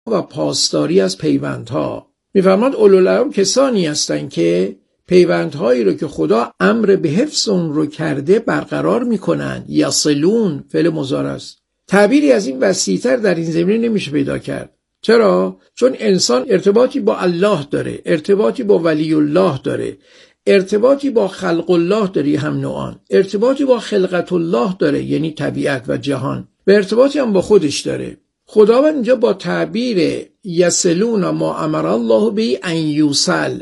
و پاسداری از پیوندها. می‌فرماد اولوالالباب کسانی هستند که پیوندهایی رو که خدا امر به حفظ اون رو کرده برقرار میکنن. یصلون فعل مضارع است. تعبیری از این وسیع‌تر در این زمینه نمیشه پیدا کرد. چرا؟ چون انسان ارتباطی با الله داره، ارتباطی با ولی الله داره، ارتباطی با خلق الله داره، هم نوعان، ارتباطی با خلقت الله داره یعنی طبیعت و جهان، و ارتباطی هم با خودش داره. خداوند اینجا با تعبیر یصلون ما امر الله به ان یوصل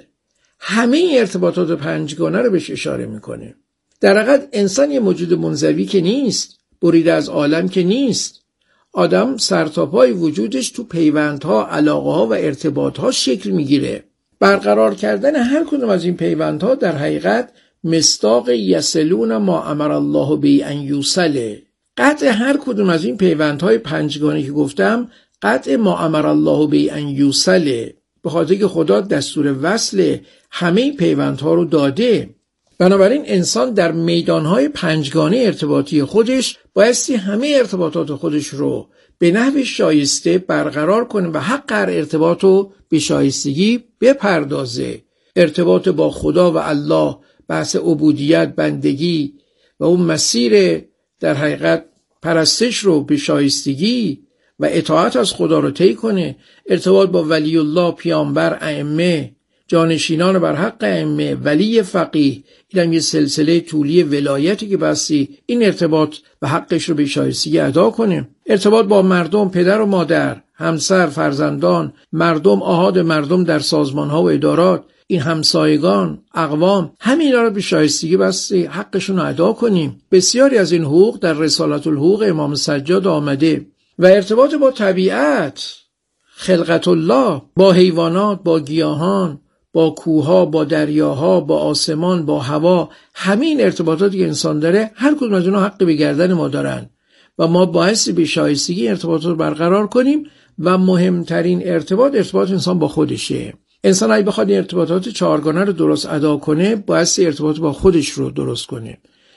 همه ارتباطات پنجگانه رو بهش اشاره میکنه. در حقیقت انسان یه موجود منزوی که نیست، بریده از عالم که نیست. آدم سرتاپای وجودش تو پیوندها، علاقه‌ها و ارتباطها شکل میگیره. برقرار کردن هر کدوم از این پیوندها در حقیقت مصداق یصلون ما امر الله به ان یوصل. قطع هر کدوم از این پیوندهای پنجگانه که گفتم قطع ما امر الله به ان یوصل، به خاطر که خدا دستور وصل همه پیوندها رو داده. بنابراین انسان در میدانهای پنجگانه ارتباطی خودش بایستی همه ارتباطات خودش رو به نحو شایسته برقرار کنه و حق هر ارتباط رو به شایستگی بپردازه. ارتباط با خدا و الله، بحث عبودیت، بندگی و اون مسیر در حقیقت پرستش رو به شایستگی و اطاعت از خدا رو طی کنه. ارتباط با ولی الله، پیامبر، ائمه، جانشینان بر حق ائمه، ولی فقیه، این هم یه سلسله طولی ولایتی که بستی این ارتباط و حقش رو به شایستگی ادا کنه. ارتباط با مردم، پدر و مادر، همسر، فرزندان، مردم، آحاد مردم در سازمان‌ها و ادارات، این همسایگان، اقوام، همینا رو به شایستگی بستی حقشون رو ادا کنیم. بسیاری از این حقوق در رسالت الحقوق امام سجاد آمده. و ارتباط با طبیعت، خلقت الله، با حیوانات، با گیاهان، با کوهها، با دریاها، با آسمان، با هوا، همین ارتباطاتی که انسان داره هر کدوم از اونها حق به گردن ما دارن و ما باعث به شایستگی ارتباطات رو برقرار کنیم. و مهمترین ارتباط انسان با خودشه. انسان اگه بخواد ارتباطات چهارگانه رو درست ادا کنه باعث ارتباط با خودش رو درست کنه.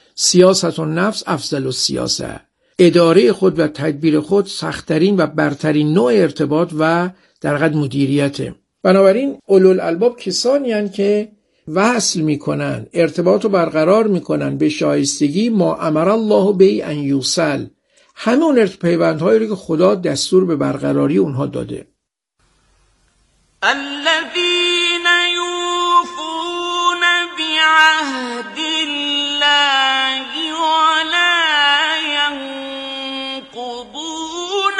سیاست النفس افضل السیاسه. اداره خود و تدبیر خود سخت‌ترین و برترین نوع ارتباط و در حقیقت مدیریته. بنابراین اولوالالباب کسانی هستند که وصل میکنن، ارتباط رو برقرار میکنن به شایستگی ما امر الله به ان یوصل، همه اون پیوندهایی رو که خدا دستور به برقراری اونها داده. الذين يوفون بعهد الله ولا ينقضون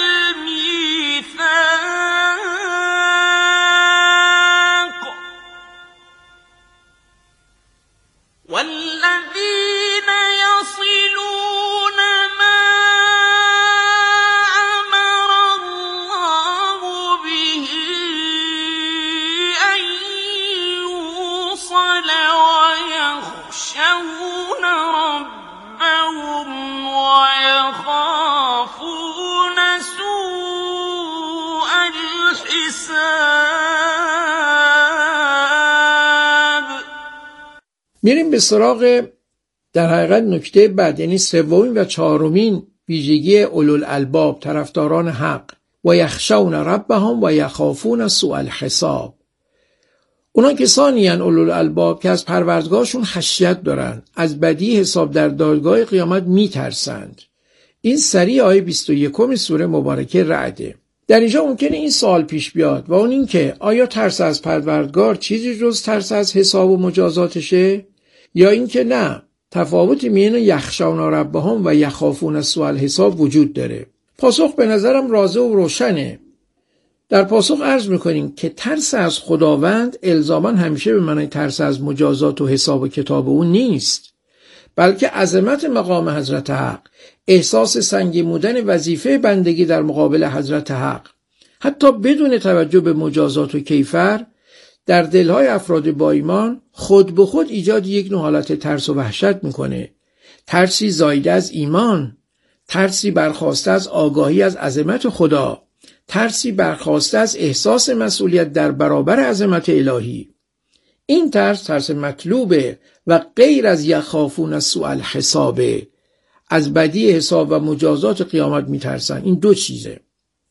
الميثاق والذين يصلون ما أمر الله به أن يوصل ويخشون ربهم ويخافون سوء الحساب. میریم به سراغ در حقیقت نکته بعد، یعنی سومین و چهارمین ویژگی اولوالالباب، طرفداران حق. و یخشون ربهم و یخافون سوء الحساب. اونا کسانی هستند اولوالالباب که از پروردگارشون خشیت دارن، از بدی حساب در دادگاه قیامت میترسند. این سری آیه 21 سوره مبارکه رعده. در اینجا ممکنه این سوال پیش بیاد و اون این که آیا ترس از پروردگار چیزی جز ترس از حساب و مجازاتشه، یا این که نه، تفاوتی میان یخشون ربهم و یخافون سوء الحساب وجود داره؟ پاسخ به نظرم واضح و روشنه. در پاسخ عرض میکنیم که ترس از خداوند الزاما همیشه به معنی ترس از مجازات و حساب و کتاب اون نیست، بلکه عظمت مقام حضرت حق، احساس سنگین بودن وظیفه بندگی در مقابل حضرت حق، حتی بدون توجه به مجازات و کیفر، در دلهای افراد با ایمان خود به خود ایجاد یک نوع حالت ترس و وحشت میکنه. ترسی زایده از ایمان، ترسی برخاسته از آگاهی از عظمت خدا، ترسی برخاسته از احساس مسئولیت در برابر عظمت الهی. این ترس مطلوبه و غیر از یخافون سوء الحساب، از بدی حساب و مجازات قیامت میترسن. این دو چیزه.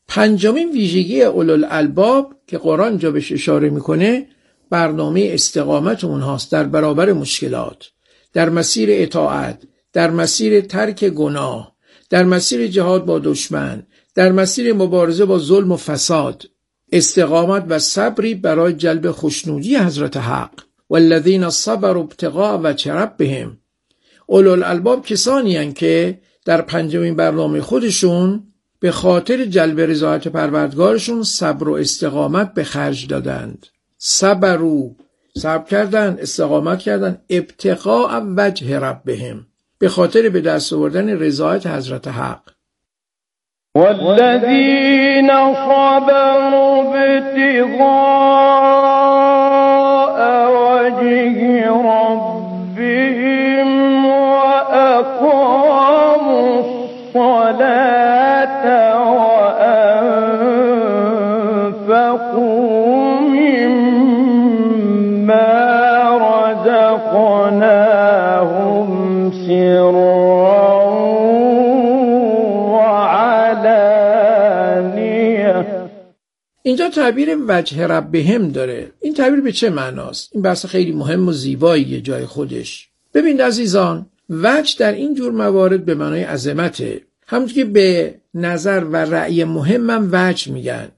پنجمین ویژگی اولوالالباب که قرآن جا بهش اشاره میکنه برنامه استقامت اونهاست در برابر مشکلات، در مسیر اطاعت، در مسیر ترک گناه، در مسیر جهاد با دشمن، در مسیر مبارزه با ظلم و فساد. استقامت و صبری برای جلب خوشنودی حضرت حق. والذین صبروا ابتغاء وجه ربهم. اولوالالباب کسانی هستند که در پنجمین برنامه خودشون به خاطر جلب رضایت پروردگارشون صبر و استقامت به خرج دادند. صبروا، صبر کردند، استقامت کردند، ابتغاء وجه ربهم، به خاطر به دست آوردن رضایت حضرت حق. والذین صبروا ابتغاء وجه ربهم وأقاموا الصلاة وأنفقوا مما رزقناهم سرا وعلانية. اینجا تعبیر وجه ربهم داره. این تعبیر به چه معناست؟ این بحث خیلی مهم و زیباییه جای خودش. ببین عزیزان، وجه در این جور موارد به معنای عظمته. همونطور که به نظر و رأی مهم هم وجه میگن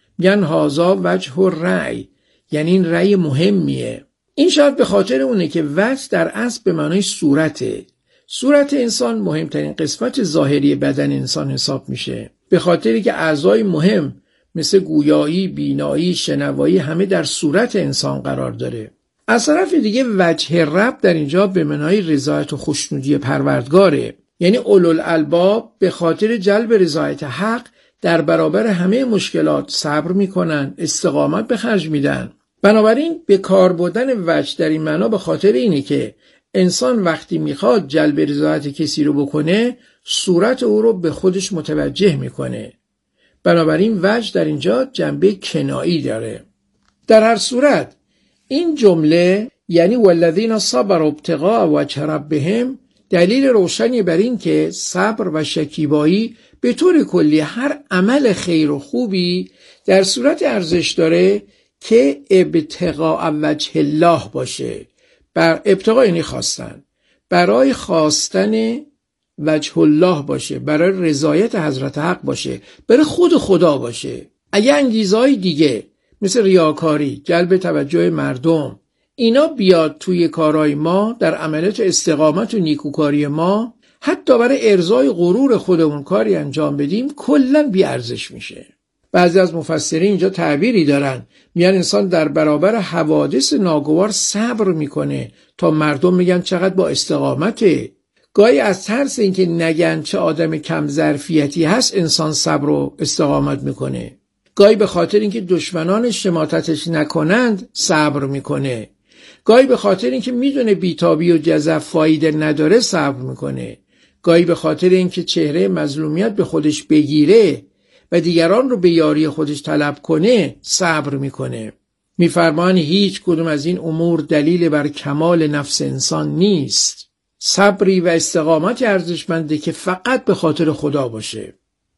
هازا وجه و رأی، یعنی این رأی مهمیه. این شاید به خاطر اونه که وجه در اصل به معنای صورته. صورت انسان مهمترین قسمت ظاهری بدن انسان حساب میشه، به خاطری که اعضای مهم مثل گویایی، بینایی، شنوایی همه در صورت انسان قرار داره. از طرف دیگه وجه رب در اینجا به معنای رضایت و خوشنودی پروردگاره، یعنی اولوالالباب به خاطر جلب رضایت حق در برابر همه مشکلات صبر میکنن، استقامت به خرج میدن. بنابراین به کار بردن وجه در این معنا به خاطر اینه که انسان وقتی میخواد جلب رضایت کسی رو بکنه صورت او رو به خودش متوجه میکنه. بنابراین وجه در اینجا جنبه کنایی داره. در هر صورت این جمله یعنی والذین صبروا ابتغاء وجه ربهم دلیل روشنی بر این که صبر و شکیبایی به طور کلی هر عمل خیر و خوبی در صورت ارزش داره که ابتغاء وجه الله باشه. بر ابتغاء یعنی خواستن، برای خواستن وجه الله باشه، برای رضایت حضرت حق باشه، برای خود خدا باشه. اگه انگیزهای دیگه مثل ریاکاری، جلب توجه مردم، اینا بیاد توی کارهای ما، در عملیات استقامت و نیکوکاری ما، حتی برای ارضای غرور خودمون کاری انجام بدیم، کلاً بی ارزش میشه. بعضی از مفسرین اینجا تعبیری دارن، میگن انسان در برابر حوادث ناگوار صبر میکنه تا مردم میگن چقدر با استقامته. گاهی از ترس اینکه نگن چه آدم کم ظرفیتی هست انسان صبر و استقامت میکنه. گاهی به خاطر اینکه دشمنانش شماتتش نکنند صبر میکنه. گاهی به خاطر اینکه میدونه بیتابی و جزع فایده نداره صبر میکنه. گاهی به خاطر اینکه چهره مظلومیت به خودش بگیره و دیگران رو به یاری خودش طلب کنه صبر میکنه. میفرمان هیچ کدوم از این امور دلیل بر کمال نفس انسان نیست. صبری و استقامت ارزشمنده که فقط به خاطر خدا باشه.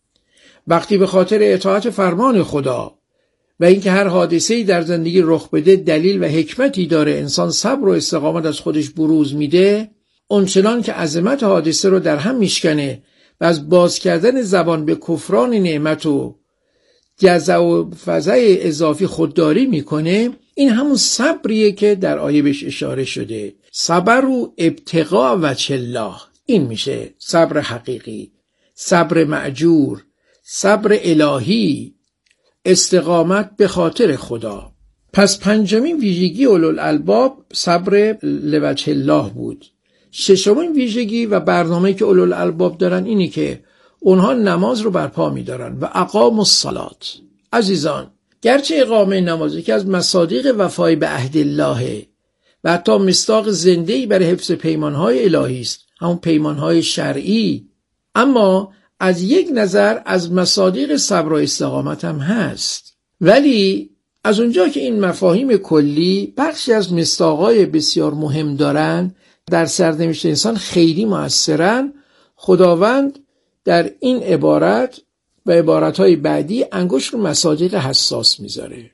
وقتی به خاطر اطاعت فرمان خدا و اینکه هر حادثه‌ای در زندگی رخ بده دلیل و حکمتی داره انسان صبر و استقامت از خودش بروز میده، اونچنان که عظمت حادثه رو در هم میشکنه و از باز کردن زبان به کفران نعمت و جزع و فزع اضافی خودداری میکنه، این همون صبریه که در آیه بهش اشاره شده. صبر و ابتغاء وجه الله، این میشه صبر حقیقی، صبر مأجور، صبر الهی، استقامت به خاطر خدا. پس پنجمین ویژگی اولوالالباب صبر لوجه الله بود. ششمین ویژگی و برنامه‌ای که اولوالالباب دارن اینی که اونها نماز رو برپا می‌دارن و اقاموا الصلاة. عزیزان، گرچه اقامه نماز یکی از مصادیق وفای به عهد الله و حتی مصداق زنده‌ای برای حفظ پیمان‌های الهی است، همون پیمان‌های شرعی، اما از یک نظر از مصادیق صبر و استقامت هم هست. ولی از اونجا که این مفاهیم کلی بخشی از مصداق‌های بسیار مهم دارن، در سرنوشت انسان خیلی مؤثرن، خداوند در این عبارت و عبارتهای بعدی انگشت رو مصادیق حساس میذاره.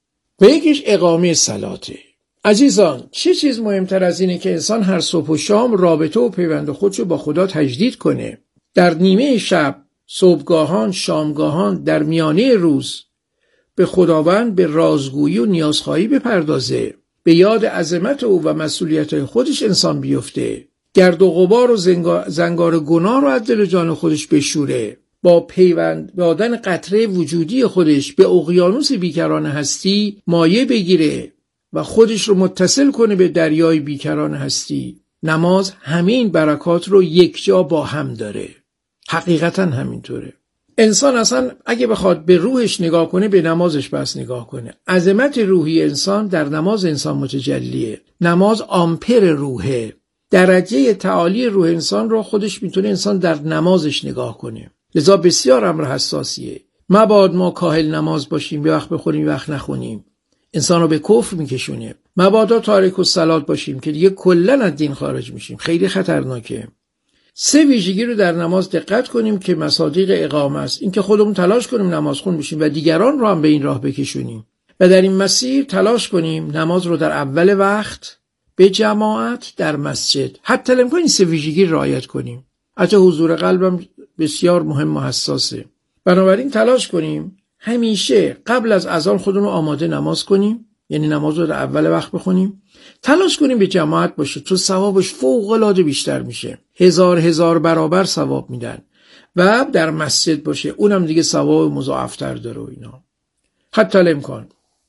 و یکیش اقامه صلاته. عزیزان، چه چیز مهمتر از اینه که انسان هر صبح و شام رابطه و پیوند خودش رو با خدا تجدید کنه؟ در نیمه شب، صبحگاهان، شامگاهان، در میانه روز به خداوند به رازگویی و نیازخواهی بپردازه، به یاد عظمت او و مسئولیت خودش انسان بیفته، گرد و غبار و زنگار گناه رو از دل جان خودش بشوره، با پیوند دادن قطره وجودی خودش به اقیانوس بیکران هستی مایه بگیره و خودش رو متصل کنه به دریای بیکران هستی. نماز همین برکات رو یک جا با هم داره. حقیقتا همینطوره. انسان اصلا اگه بخواد به روحش نگاه کنه به نمازش بس نگاه کنه. عظمت روحی انسان در نماز انسان متجلیه. نماز آمپر روحه. درجه تعالی روح انسان رو خودش میتونه انسان در نمازش نگاه کنه. لذا بسیار امر حساسیه. مباد ما کاهل نماز باشیم، یه وقت بخونیم یه وقت نخونیم، انسان رو به کفر میکشونه. مبادا تارک الصلات باشیم که دیگه کلن از دین خارج میشیم. خیلی خطرناکه. 3 ویژگی رو در نماز دقت کنیم که مصادیق اقامه است. این که خودمون تلاش کنیم نماز خون بشیم و دیگران رو هم به این راه بکشونیم و در این مسیر تلاش کنیم نماز رو در اول وقت به جماعت در مسجد حتی الامکان این 3 ویژگی رعایت کنیم. حتی حضور قلبم بسیار مهم و حساسه. بنابراین تلاش کنیم همیشه قبل از اذان خودمون رو آماده نماز کنیم، یعنی نماز رو در اول وقت بخونیم. تلاش کنیم به جماعت باشه، تو ثوابش فوق العاده بیشتر میشه. 1000 برابر ثواب میدن. و در مسجد باشه، اونم دیگه ثواب مضاعفتر داره و اینا. حتی الامکان.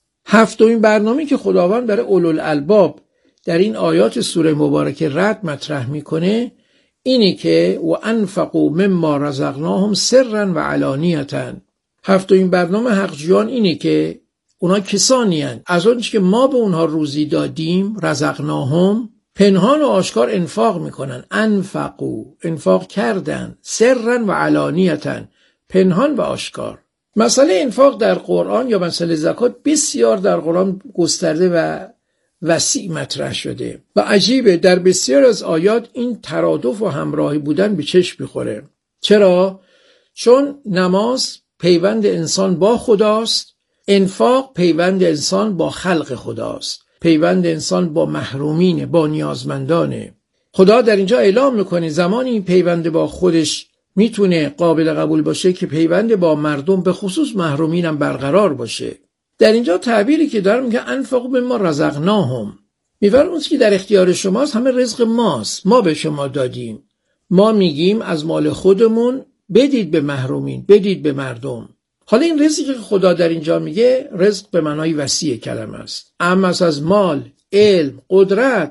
7مین برنامه‌ای که خداوند برای اولوالالباب در این آیات سوره مبارکه رعد مطرح میکنه اینی که و انفقوا مما رزقناهم سرا و علانیه. 7مین برنامه حقجویان اینه که اونا کسانی هستند از آنچه که ما به اونها روزی دادیم رزقناهم پنهان و آشکار انفاق میکنن. انفقوا، انفاق کردن، سرا و علانیه، پنهان و آشکار. مسئله انفاق در قرآن یا مسئله زکات بسیار در قرآن گسترده و وسیع مطرح شده و عجیبه در بسیار از آیات این ترادف و همراهی بودن به چشم میخوره. چرا؟ چون نماز پیوند انسان با خداست، انفاق پیوند انسان با خلق خداست، پیوند انسان با محرومین، با نیازمندانه. خدا در اینجا اعلام میکنه زمانی این پیوند با خودش میتونه قابل قبول باشه که پیوند با مردم به خصوص محرومین هم برقرار باشه. در اینجا تعبیری که دارم میگه انفقوا مما رزقناهم، میفرماید که در اختیار شماست، همه رزق ماست، ما به شما دادیم. ما میگیم از مال خودمون بدید به محرومین، بدید به مردم. حالا این رزقی که خدا در اینجا میگه رزق به معنای وسیع کلمه است. اما از مال، علم، قدرت،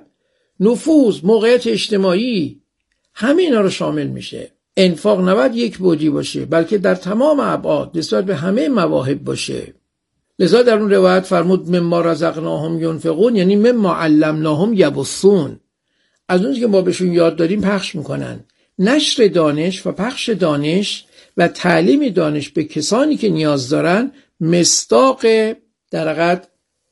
نفوذ، موقعیت اجتماعی، همه اینا رو شامل میشه. انفاق نباید یک بعدی باشه، بلکه در تمام ابعاد نسبت به همه مواهب باشه. لذا در اون روایت فرمود مما رزقناهم ينفقون، یعنی مما علمناهم یبثون، از اون که ما بهشون یاد دادیم پخش میکنن. نشر دانش و پخش دانش و تعلیم دانش به کسانی که نیاز دارن مصداق در حقیقت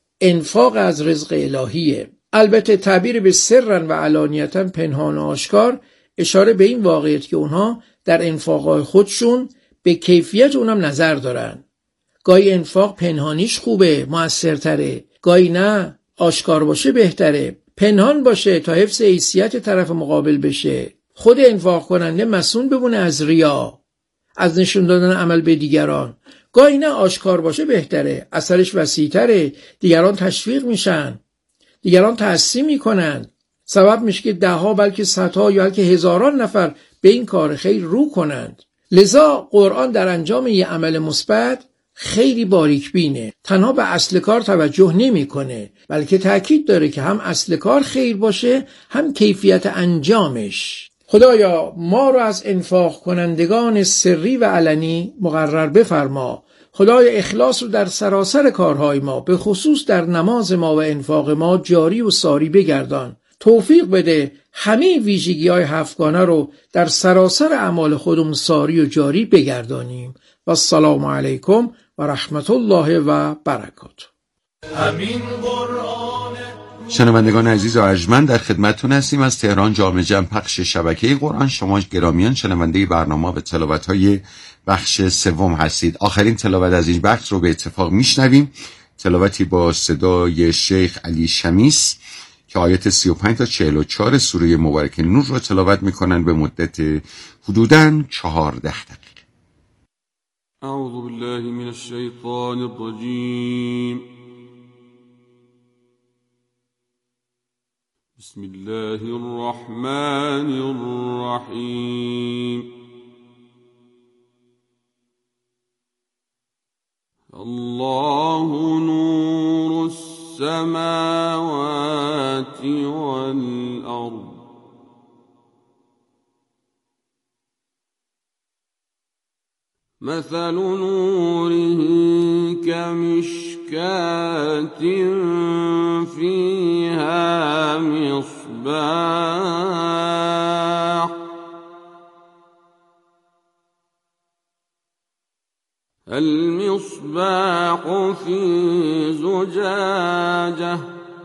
انفاق از رزق الهیه. البته تعبیر به سرن و علانیتن، پنهان و آشکار، اشاره به این واقعیت که اونها در انفاقهای خودشون به کیفیت اونم نظر دارن. گاهی انفاق پنهانیش خوبه، موثرتره، گاهی نه، آشکار باشه بهتره. پنهان باشه تا حفظ حیثیت طرف مقابل بشه، خود انفاق کننده مسئول بمونه از ریا، از نشون دادن عمل به دیگران. گاهی نه، آشکار باشه بهتره، اثرش وسیع‌تره، دیگران تشویق میشن، دیگران تأسیس میکنن، سبب میشه که 10 بلکه 100 یا بلکه هزاران نفر به این کار خیر رو کنند. لذا قرآن در انجام یه عمل مثبت خیلی باریک بینه، تنها به اصل کار توجه نمیکنه، بلکه تأکید داره که هم اصل کار خیر باشه هم کیفیت انجامش. خدایا ما رو از انفاق کنندگان سری و علنی مقرر بفرما. خدای اخلاص رو در سراسر کارهای ما، به خصوص در نماز ما و انفاق ما جاری و ساری بگردان. توفیق بده همه ویژگی‌های 7گانه رو در سراسر اعمال خودمون ساری و جاری بگردانیم. و السلام علیکم و رحمت الله و برکاته. همین قرآن شنوندگان عزیز و ارجمند، در خدمتتون هستیم از تهران، جامع جمع پخش شبکه قرآن. شما گرامیان شنونده برنامه و تلاوت‌های بخش سوم هستید. آخرین تلاوت از این بخش رو به اتفاق میشنویم، تلاوتی با صدای شیخ علی شمیس که آیات 35 تا 44 سوره مبارکه نور رو تلاوت میکنن به مدت حدوداً 14 دقیقه. اعوذ بالله من الشیطان الرجیم. بسم الله الرحمن الرحیم. الله نور السماوات والأرض مثل نوره كمشكاة فيها مصباح المصباح في زجاجة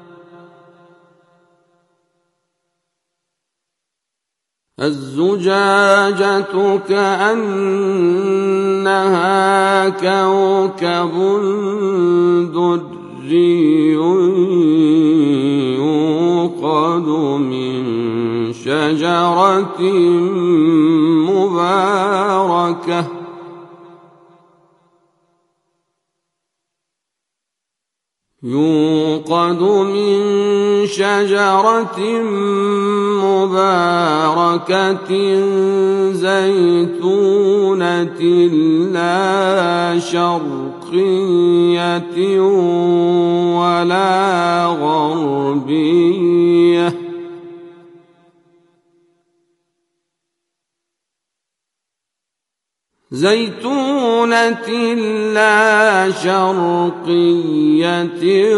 الزجاجة كأنها كوكب دري يوقد من شجرة مباركة مباركة زيتونة لا شرقية ولا غربية زيتونة لا شرقية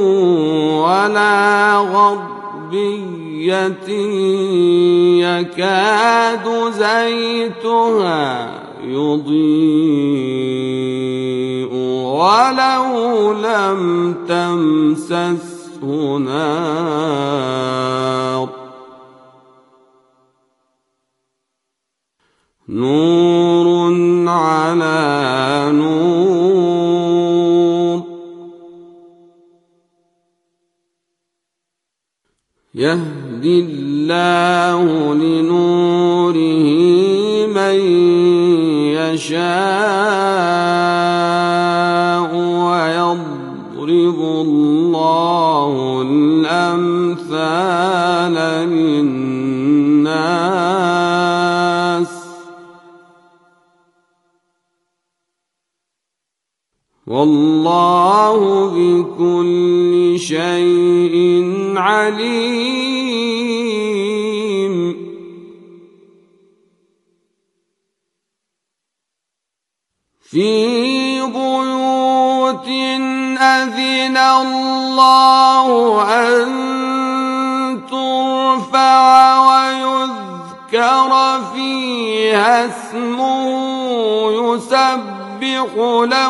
ولا غربية يكاد زيتها يضيء ولو لم تمسسه نار نور على نور يهدي الله لنوره من يشاء ويضرب الله الأمثال للناس والله بكل شيء عليم في بيوت أذن الله أن ترفع ويذكر فيها اسمه يسبح له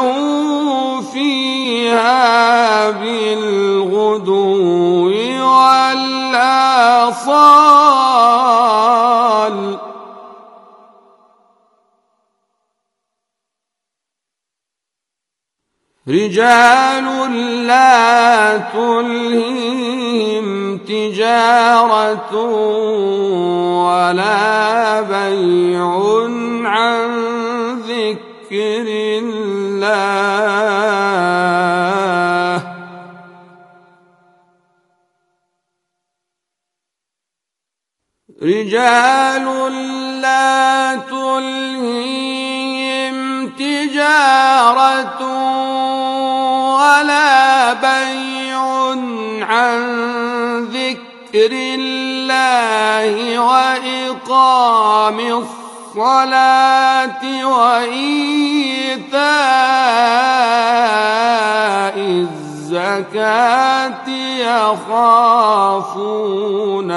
فيها بالغدو والآصال رجال لا تلهيهم تجارة ولا بيع عن ذكر الله رجال لا تلهيهم تجارة ولا بيع عن ذكر الله وإقام الصلاة وإيتاء الزكاة يخافون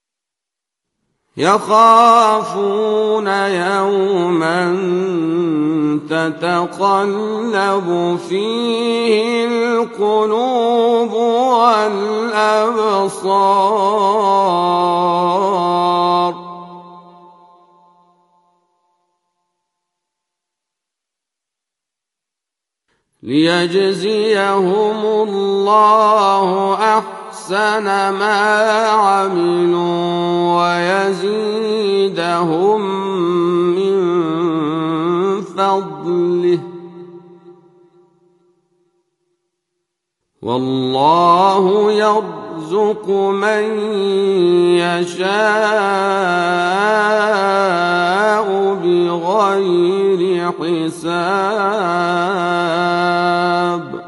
يوما تتقلب فيه القلوب والأبصار ليجزيهم الله أحسن ما عملوا ويزيدهم من فضله والله يرزق من يشاء بغير حساب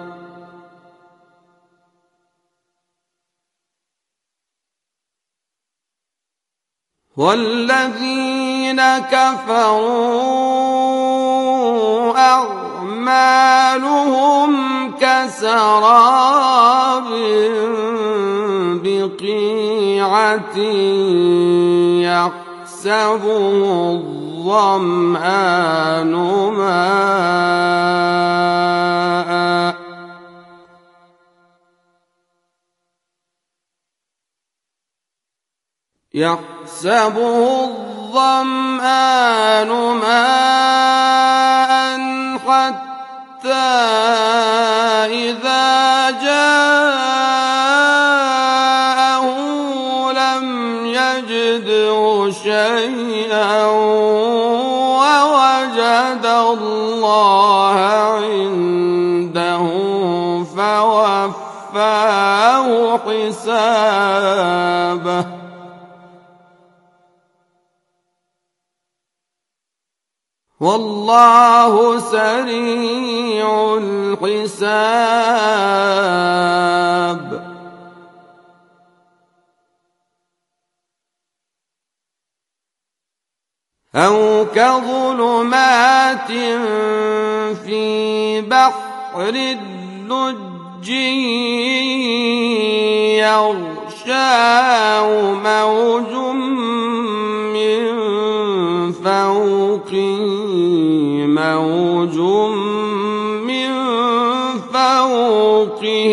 والذين كفروا أعمالهم كسراب بقيعة يحسبه الظمآن ماء يحسبه الظمآن ماء حتى إذا جاءه لم يجده شيئا ووجد الله عنده فوفاه حسابه والله سريع الحساب أو كظلمات في بحر اللج يغشاه موج من فوقه موج من فوقه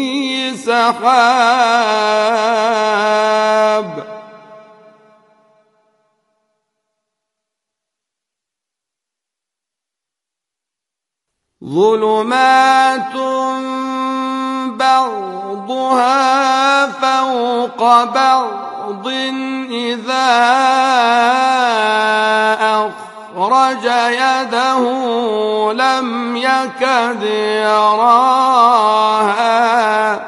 سحاب ظلمات بعضها فوق بعض إذا أخرج يده لم يكد يراها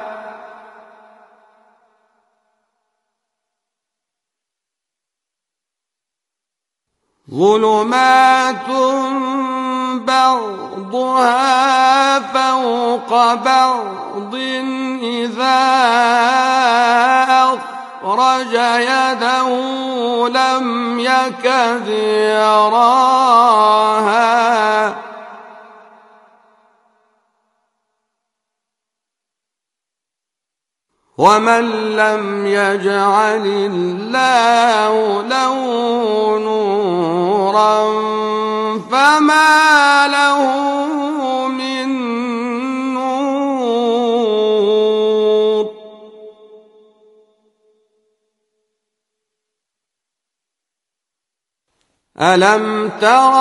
ظلمات بعضها فوق بعض إذا أخرج يده لم يكد يراها ومن لم يجعل الله له نورا فما له من نور ألم تر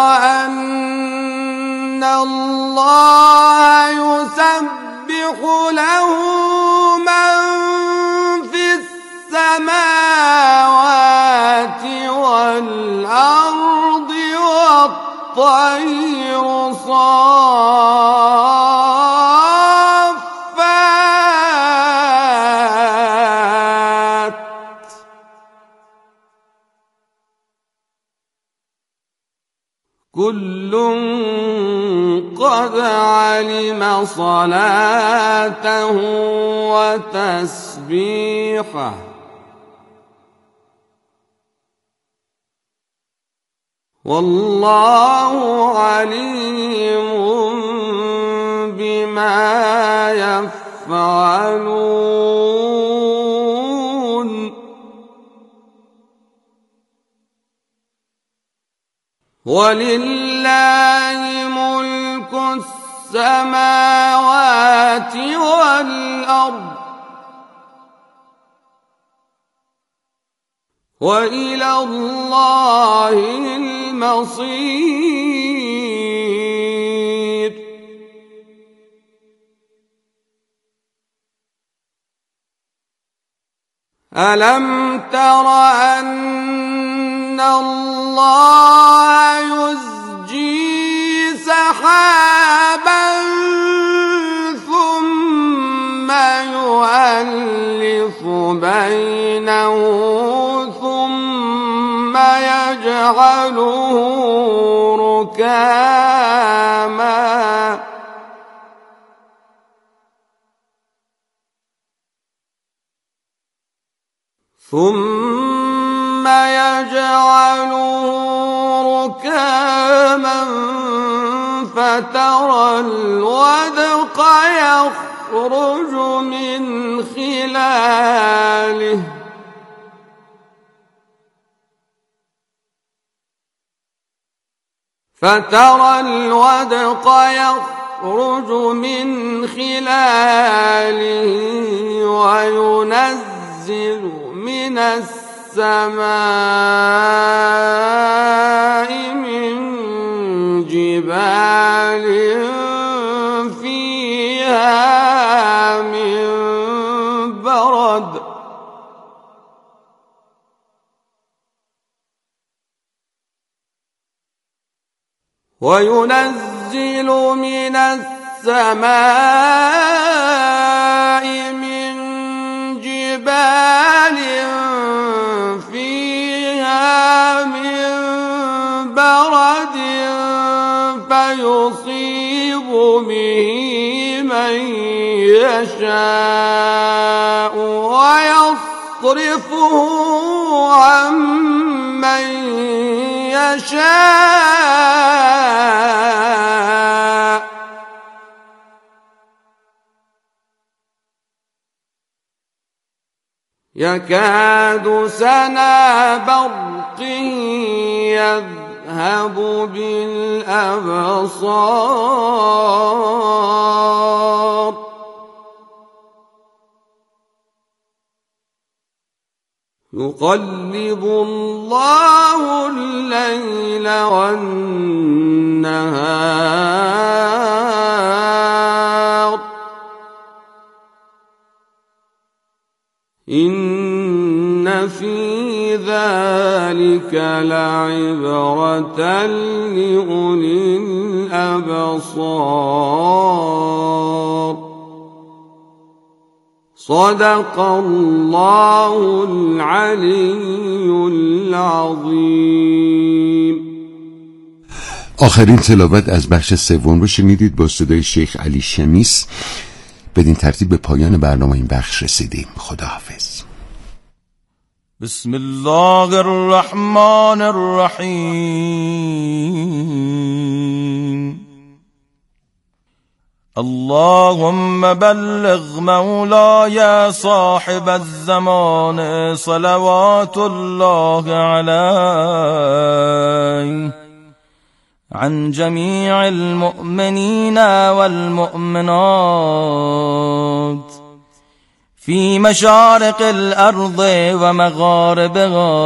أن الله يسبح له من في السماوات والأرض والطير صافات كل قد علم صلاته وتسبيحه والله عليم بما يفعلون ولله السماوات والأرض وإلى الله المصير. ألم تر أن الله يزجي سحابا ثم يؤلف بينه ثم يجعله ركاما فترى الودق يخرج من خلاله وينزل من السماء من جبال فيها من برد وينزل من السماء من جبال فيها من برد فيصيب به من يشاء ويصرفه عن من يشاء يكاد سنا برقه يذهب بالأبصار يقلب الله الليل والنهار إن في ذلك لعبرة لأولي الأبصار صدق الله العلی العظیم. آخرین تلاوت از بخش سوم رو شنیدید با صدای شیخ علی شمیس. بدین ترتیب به پایان برنامه این بخش رسیدیم. خداحافظ. بسم الله الرحمن الرحیم. اللهم بلغ مولاي صاحب الزمان صلوات الله عليه عن جميع المؤمنين والمؤمنات في مشارق الأرض ومغاربها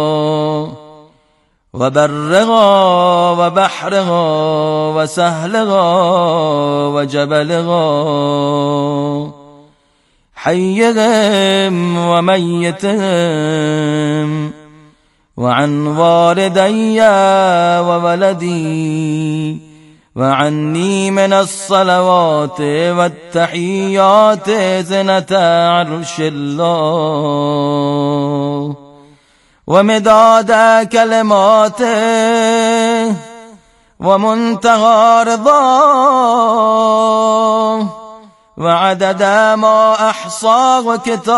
وبرها وبحرها وسهلها وجبلها حيهم وميتهم وعن والدي وولدي وعني من الصلوات والتحيات زنة عرش الله ومداد كلماته ومنتهى رضاه وعدد ما أحصاه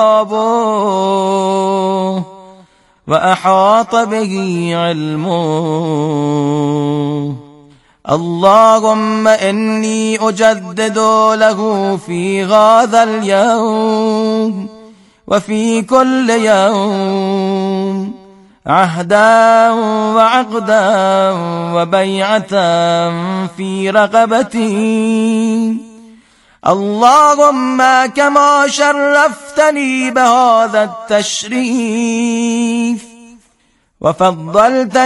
كتابه وأحاط به علمه. اللهم إني أجدد له في هذا اليوم وفي كل يوم عهدا وعقدا وبيعة في رقبتي. اللهم كما شرفتني بهذا التشريف وفضلتني